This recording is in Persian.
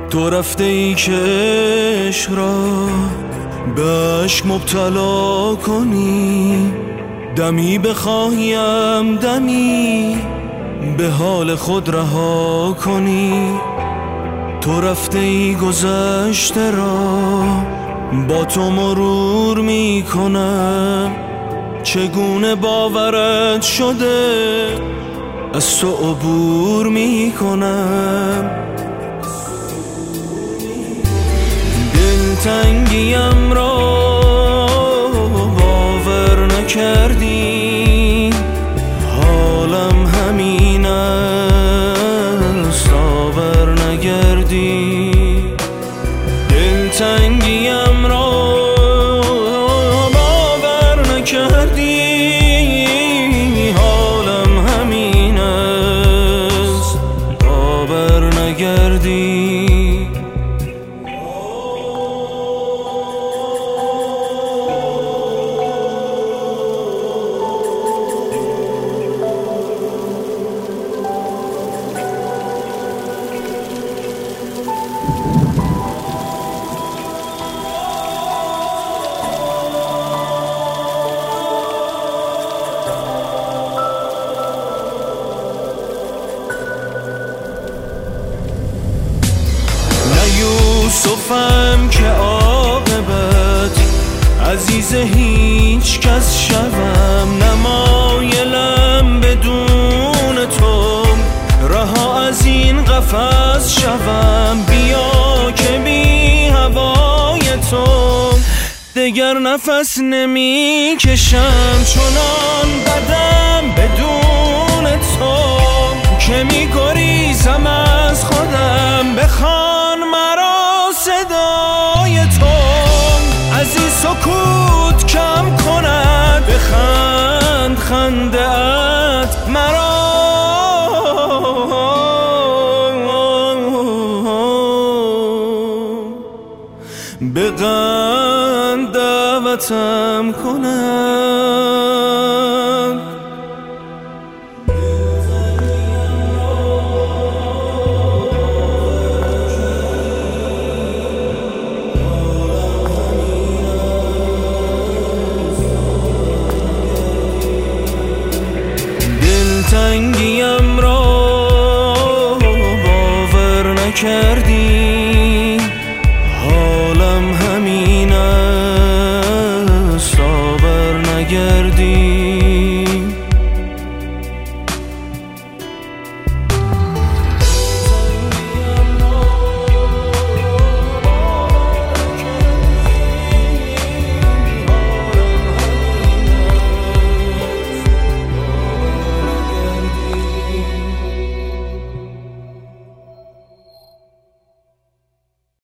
تو رفته ای که عشق را به عشق مبتلا کنی، دمی بخواهیم دمی به حال خود رها کنی. تو رفته ای گذشته را با تو مرور می کنم، چگونه باورت شده از تو عبور می کنم. دلتنگیم را باور نکردی، حالم همین است باور نگردی. دلتنگیم را باور نکردی، حالم همین است باور نگردی. یوسفم که عاقبت عزیز هیچ کس شوم، نمایلم بدون تو رها از این قفس شوم. بیا که بی هوای تو دگر نفس نمی کشم، چنان بدم بدون تو که می گریزم از خودم. بخوان مرا صدای تو از این سکوت کم کند، بخند خنده ات مرا به قند دعوتم کند. دلتنگیم را باور نکردی، حالم همین است باور نگردی.